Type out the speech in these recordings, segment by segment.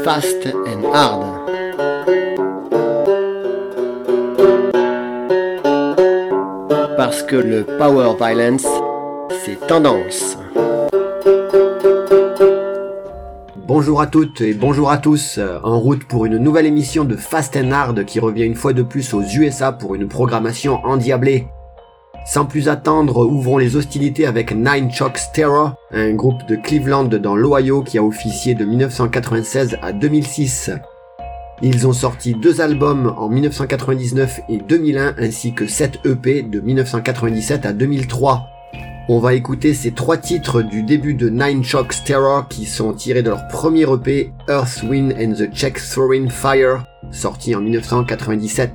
Fast and Hard. Parce que le power violence, c'est tendance. Bonjour à toutes et bonjour à tous, en route pour une nouvelle émission de Fast and Hard qui revient une fois de plus aux USA pour une programmation endiablée. Sans plus attendre, ouvrons les hostilités avec Nine Chalks Terror, un groupe de Cleveland dans l'Ohio qui a officié de 1996 à 2006. Ils ont sorti 2 albums en 1999 et 2001 ainsi que 7 EP de 1997 à 2003. On va écouter ces 3 titres du début de Nine Chalks Terror qui sont tirés de leur premier EP Earth, Wind and the Czech Throwing Fire, sorti en 1997.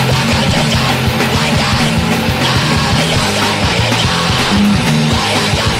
Yeah.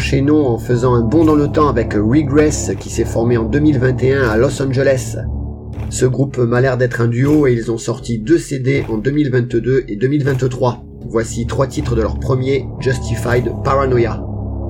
chez nous en faisant un bond dans le temps avec Regress qui s'est formé en 2021 à Los Angeles. Ce groupe m'a l'air d'être un duo et ils ont sorti 2 CD en 2022 et 2023. Voici 3 titres de leur premier, Justified Paranoia.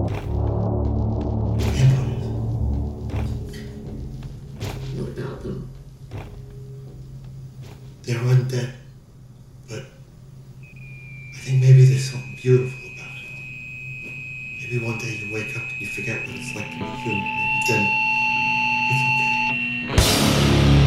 They're undead, but I think maybe there's something beautiful about it. Maybe one day you wake up and you forget what it's like to be human, and then it's okay.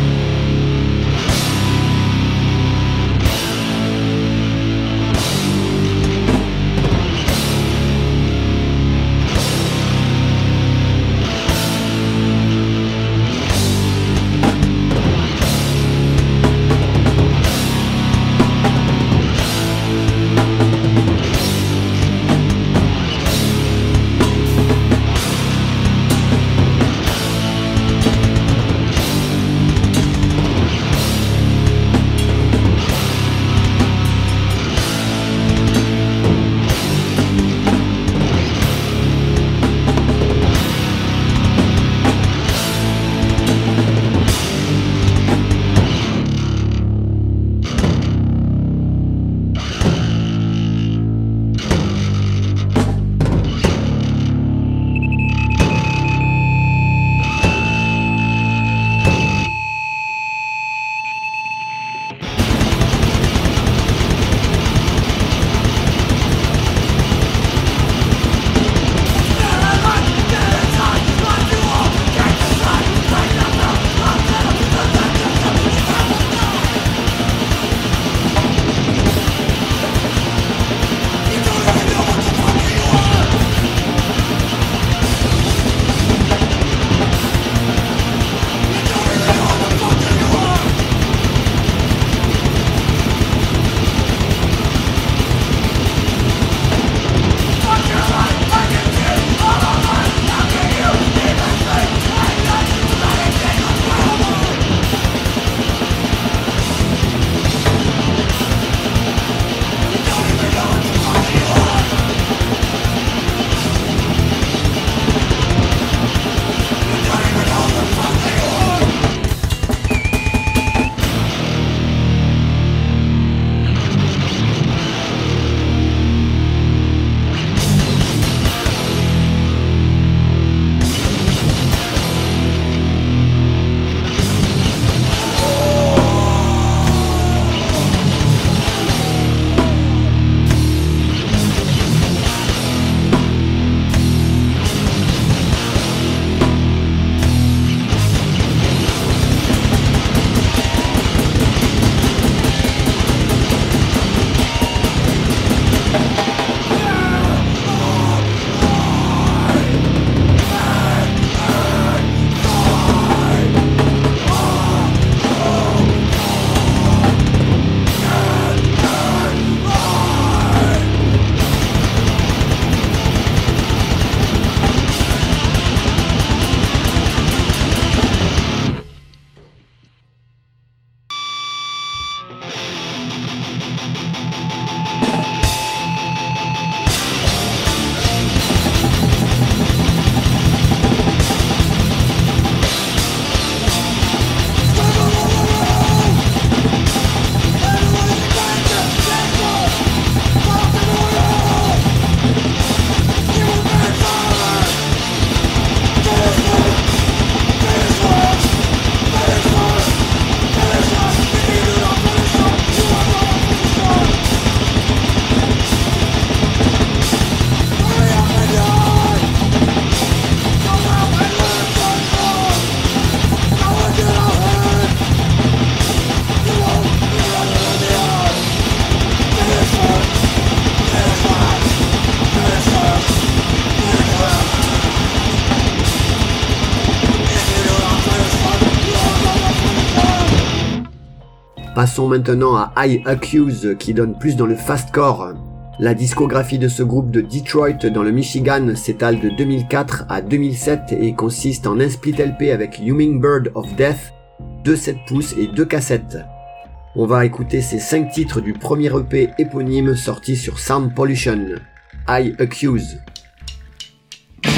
Passons maintenant à I Accuse qui donne plus dans le fastcore. La discographie de ce groupe de Detroit dans le Michigan s'étale de 2004 à 2007 et consiste en un split LP avec Hummingbird of Death, 2 7 pouces et 2 cassettes. On va écouter ces 5 titres du premier EP éponyme sorti sur Sound Pollution. I Accuse.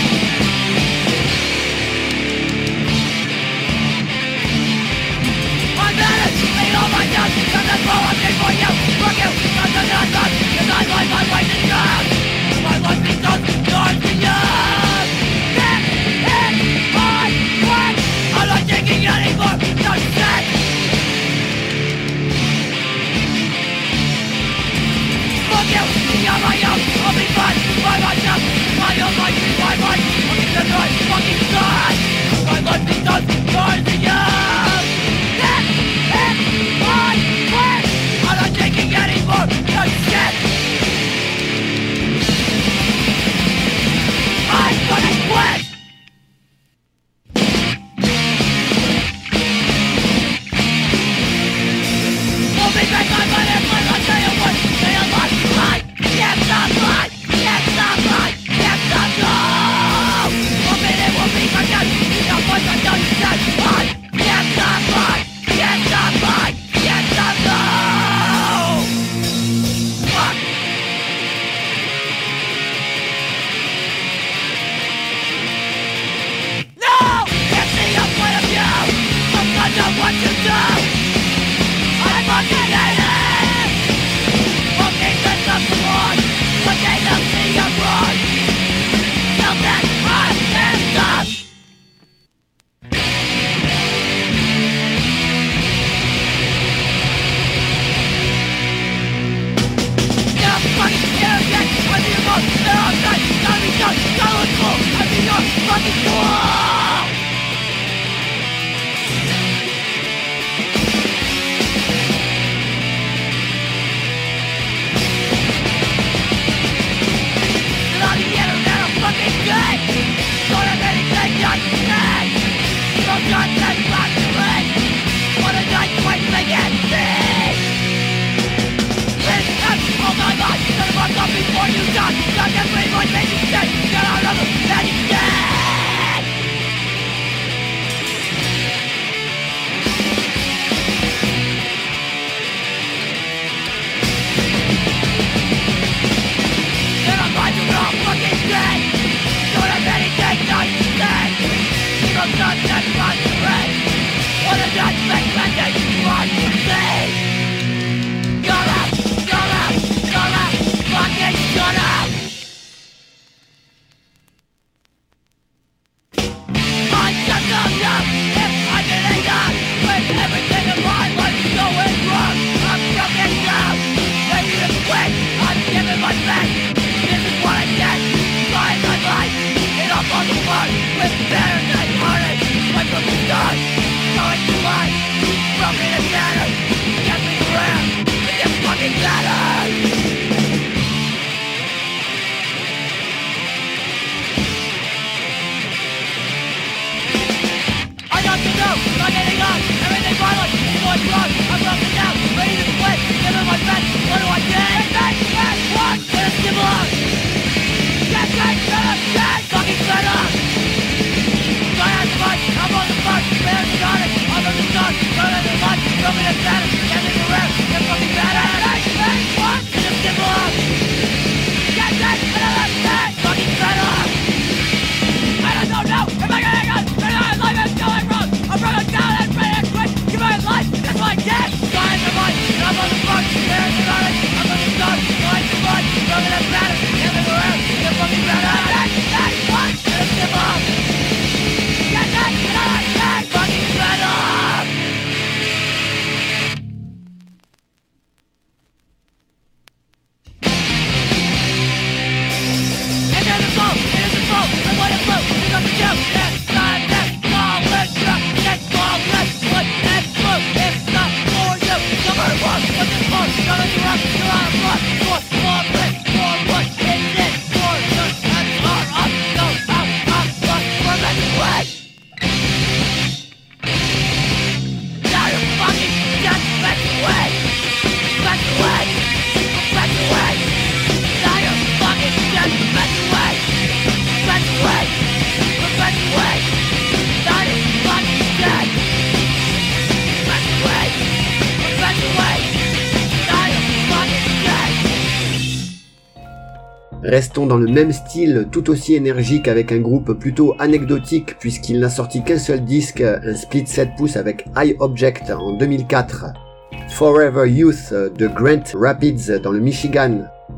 Restons dans le même style, tout aussi énergique avec un groupe plutôt anecdotique puisqu'il n'a sorti qu'un seul disque, un split 7 pouces avec High Object en 2004. Forever Youth de Grand Rapids dans le Michigan.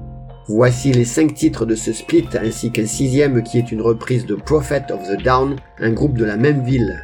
Voici les 5 titres de ce split ainsi qu'un 6e qui est une reprise de Prophet of the Down, un groupe de la même ville.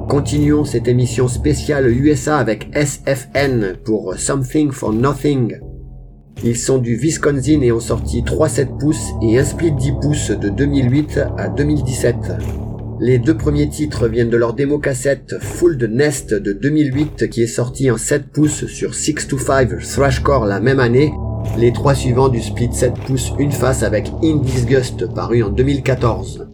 Continuons cette émission spéciale USA avec SFN pour Something for Nothing. Ils sont du Wisconsin et ont sorti 3 7 pouces et un split 10 pouces de 2008 à 2017. Les deux premiers titres viennent de leur démo-cassette Full the Nest de 2008 qui est sorti en 7 pouces sur 625 Thrashcore la même année. Les 3 suivants du split 7 pouces une face avec In Disgust paru en 2014.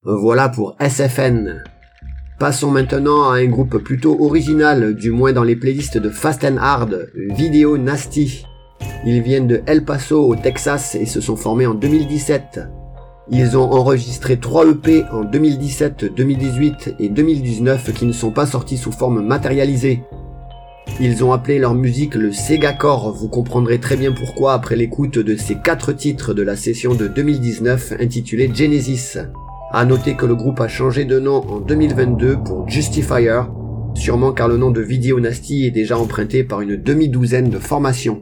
Voilà pour SFN. Passons maintenant à un groupe plutôt original, du moins dans les playlists de Fast and Hard, Video Nasty. Ils viennent de El Paso au Texas et se sont formés en 2017. Ils ont enregistré 3 EP en 2017, 2018 et 2019 qui ne sont pas sortis sous forme matérialisée. Ils ont appelé leur musique le Segacore, vous comprendrez très bien pourquoi après l'écoute de ces 4 titres de la session de 2019 intitulée Genesis. À noter que le groupe a changé de nom en 2022 pour Justifier, sûrement car le nom de Video Nasty est déjà emprunté par une demi-douzaine de formations.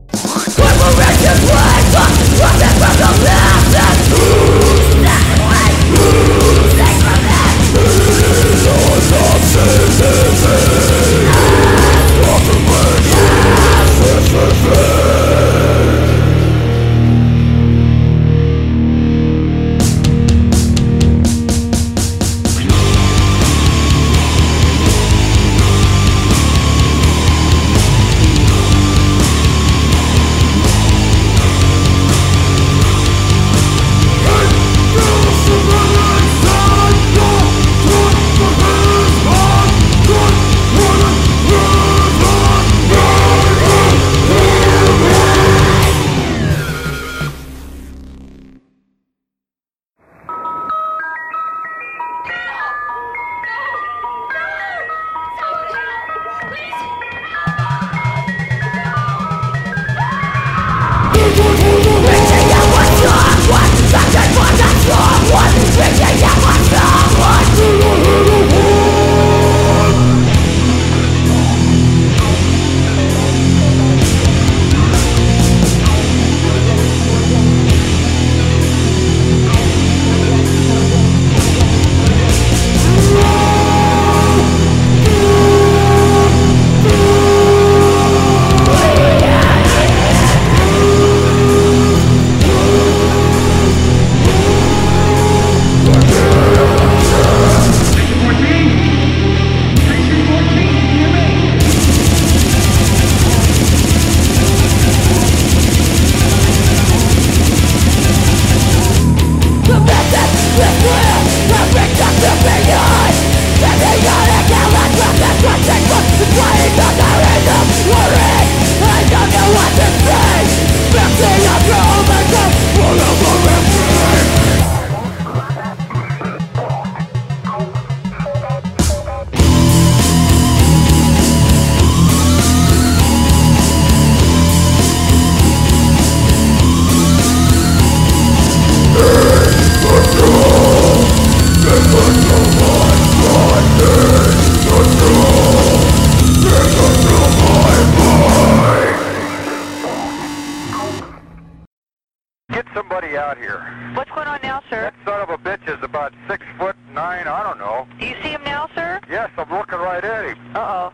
somebody out here. What's going on now, sir? That son of a bitch is about 6'9", I don't know. Do you see him now, sir? Yes, I'm looking right at him. Uh-oh.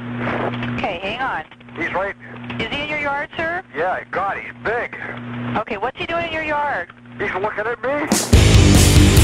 Okay, hang on. He's right. Is he in your yard, sir? Yeah, God, he's big. Okay, what's he doing in your yard? He's looking at me.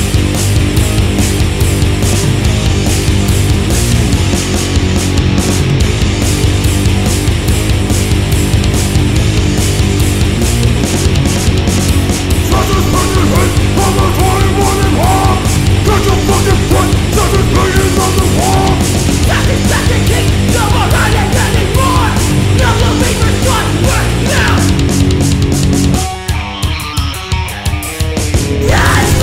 Yes!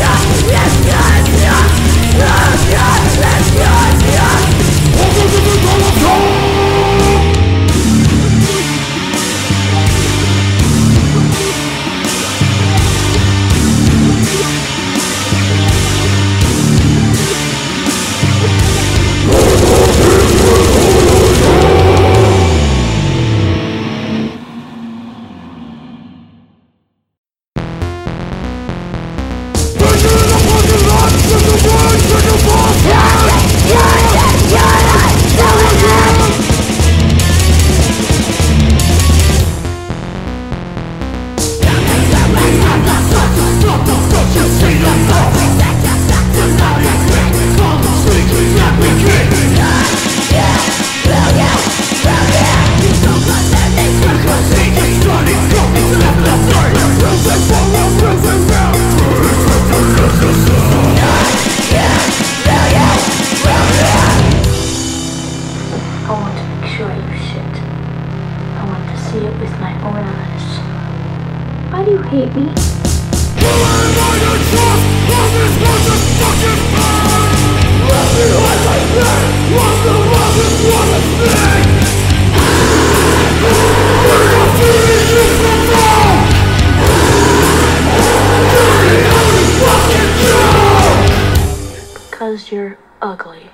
Why do you hate me? Because you're ugly.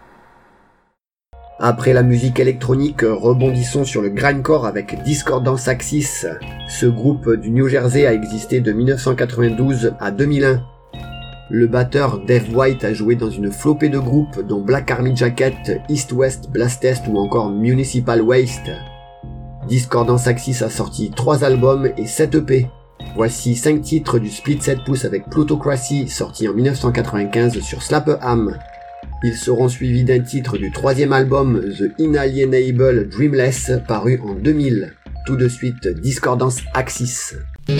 Après la musique électronique, rebondissons sur le grindcore avec Discordance Axis. Ce groupe du New Jersey a existé de 1992 à 2001. Le batteur Dave White a joué dans une flopée de groupes dont Black Army Jacket, East West Blastest ou encore Municipal Waste. Discordance Axis a sorti 3 albums et 7 EP. Voici 5 titres du split 7 pouces avec Plutocracy sorti en 1995 sur Slap-A-Ham. Ils seront suivis d'un titre du 3e album The Inalienable Dreamless paru en 2000. Tout de suite Discordance Axis.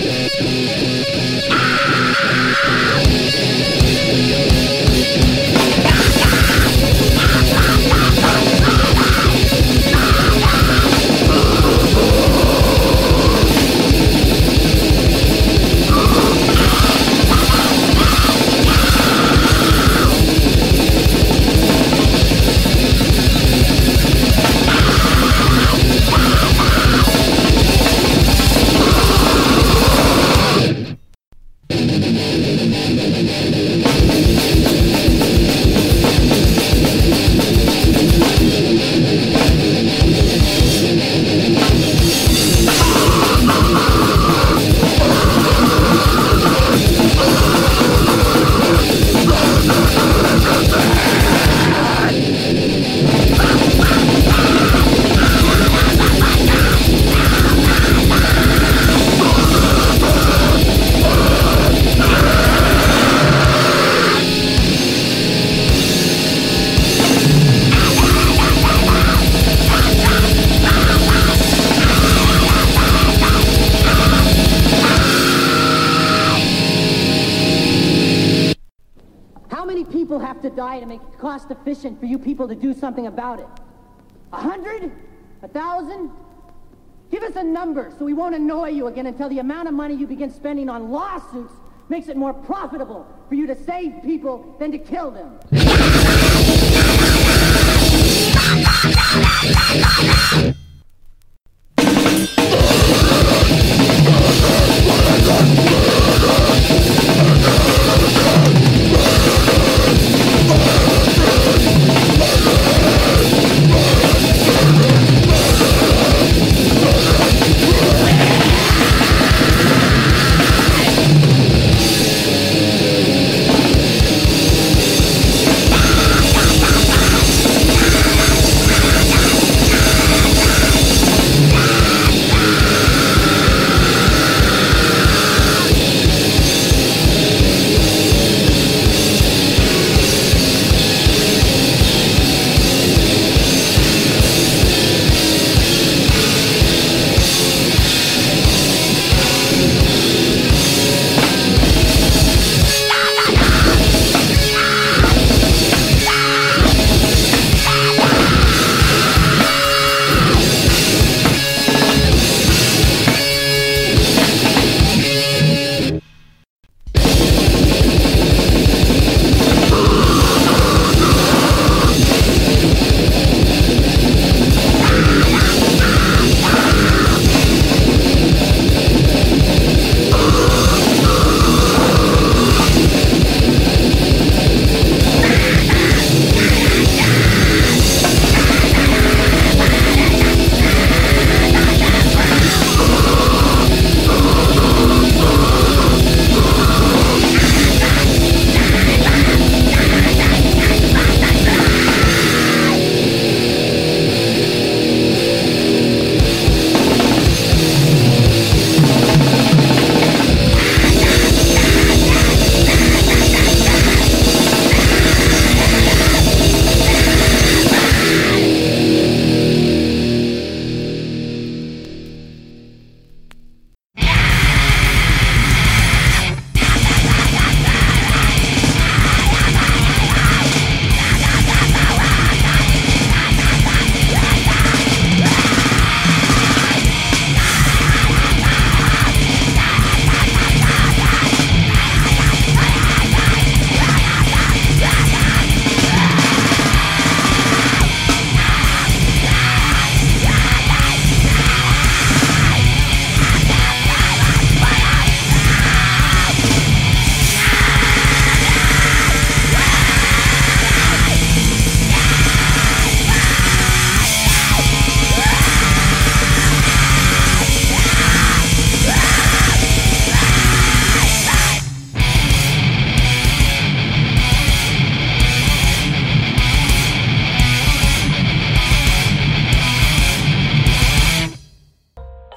Die to make it cost efficient for you people to do something about it. 100? 1,000? Give us a number so we won't annoy you again until the amount of money you begin spending on lawsuits makes it more profitable for you to save people than to kill them.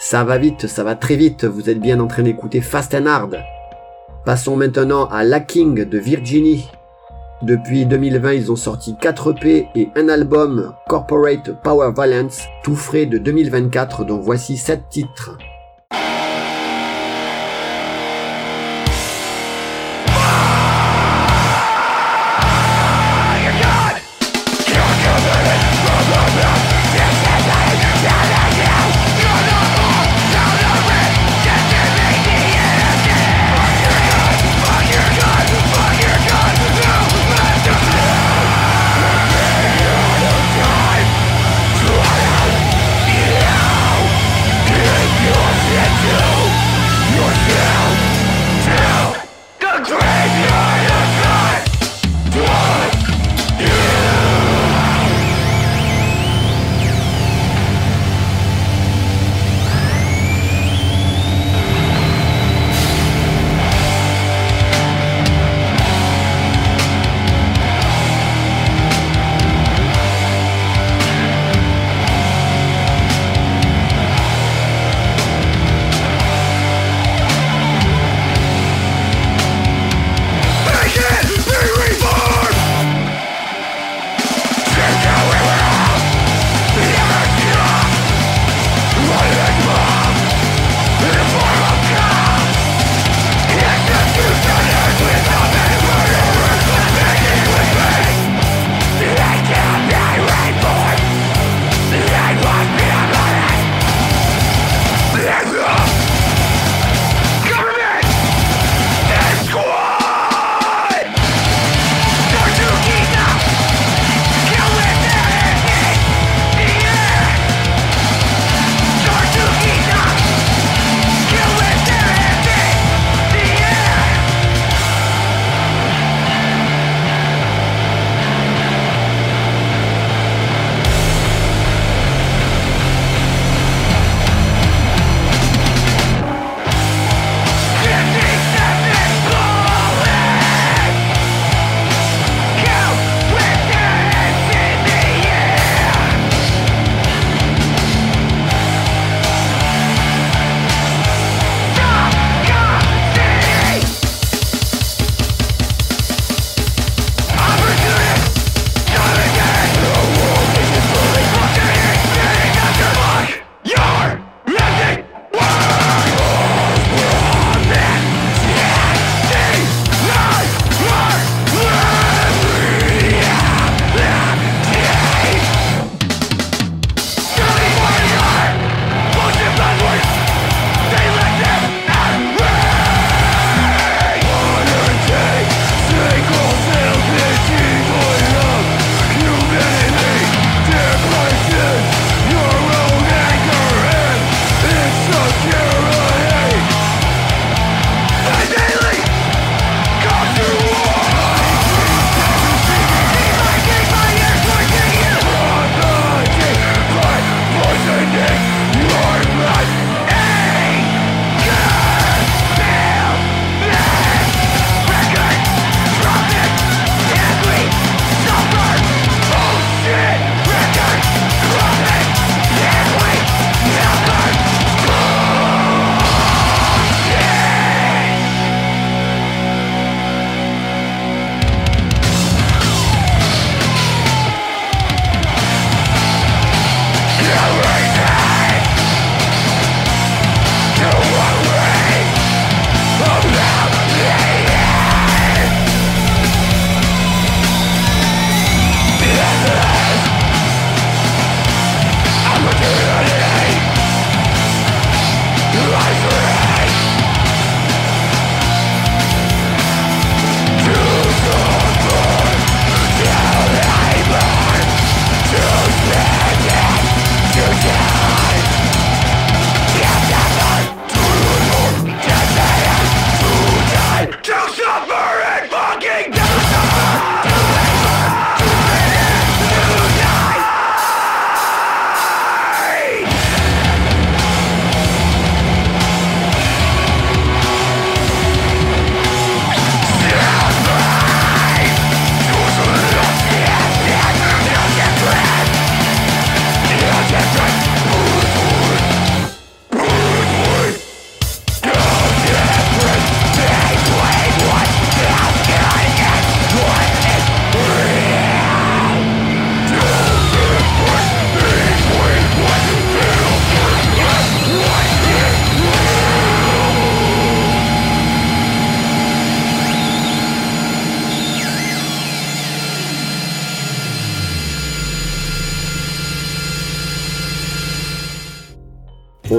Ça va vite, ça va très vite, vous êtes bien en train d'écouter Fast and Hard. Passons maintenant à Lacking de Virginie. Depuis 2020, ils ont sorti 4 EP et un album, Corporate Power Violence, tout frais de 2024, dont voici 7 titres. You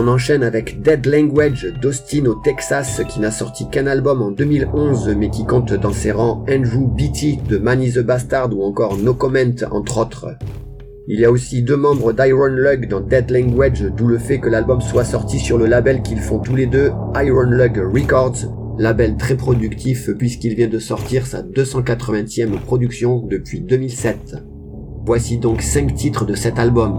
On enchaîne avec Dead Language d'Austin au Texas qui n'a sorti qu'un album en 2011 mais qui compte dans ses rangs Andrew Beatty de Man is the Bastard ou encore No Comment entre autres. Il y a aussi 2 membres d'Iron Lung dans Dead Language, d'où le fait que l'album soit sorti sur le label qu'ils font tous les deux, Iron Lung Records, label très productif puisqu'il vient de sortir sa 280e production depuis 2007. Voici donc 5 titres de cet album.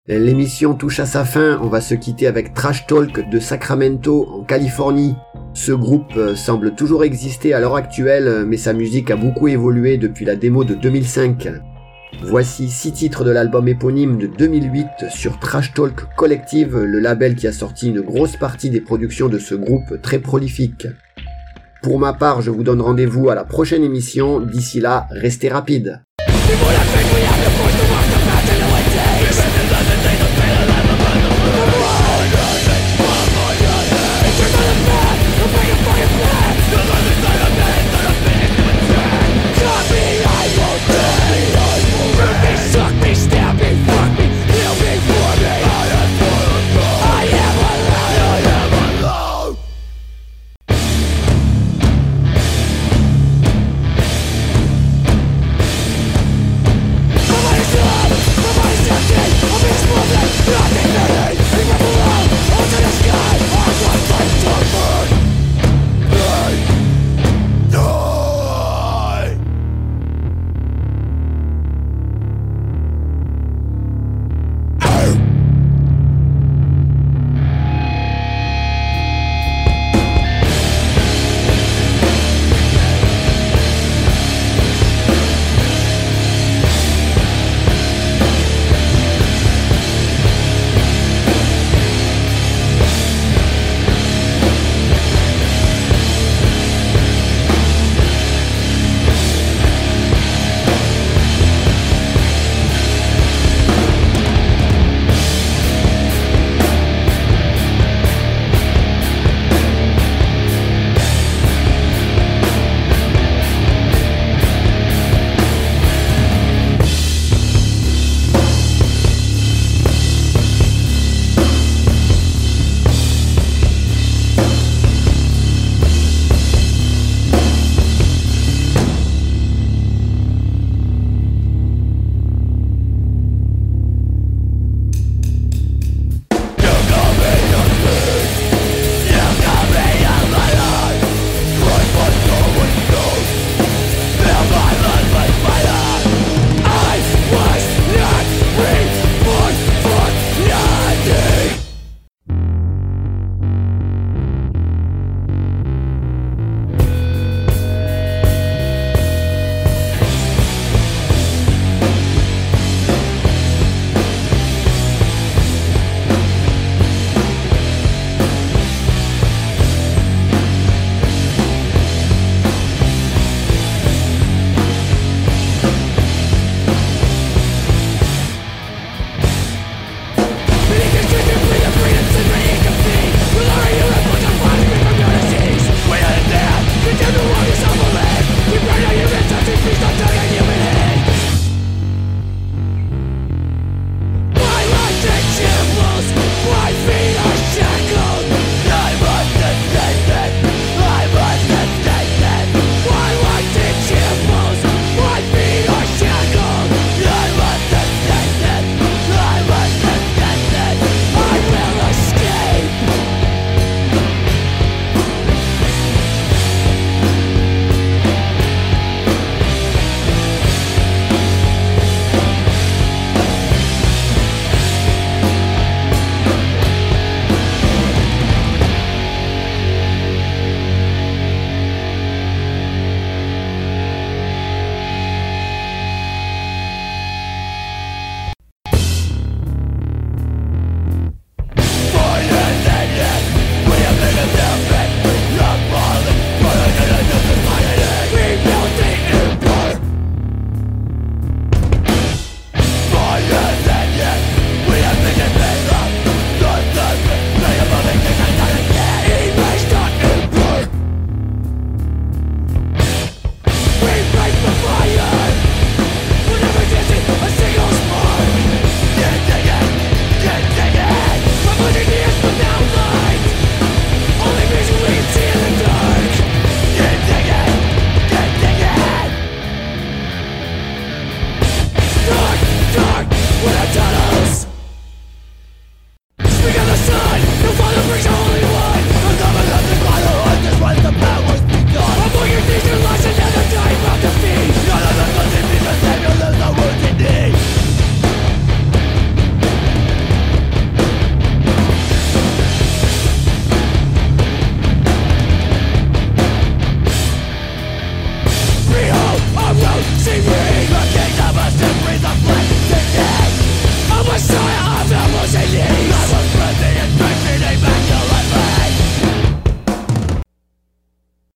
L'émission touche à sa fin, on va se quitter avec Trash Talk de Sacramento en Californie. Ce groupe semble toujours exister à l'heure actuelle, mais sa musique a beaucoup évolué depuis la démo de 2005. Voici 6 titres de l'album éponyme de 2008 sur Trash Talk Collective, le label qui a sorti une grosse partie des productions de ce groupe très prolifique. Pour ma part, je vous donne rendez-vous à la prochaine émission, d'ici là, restez rapides. C'est pour la fête,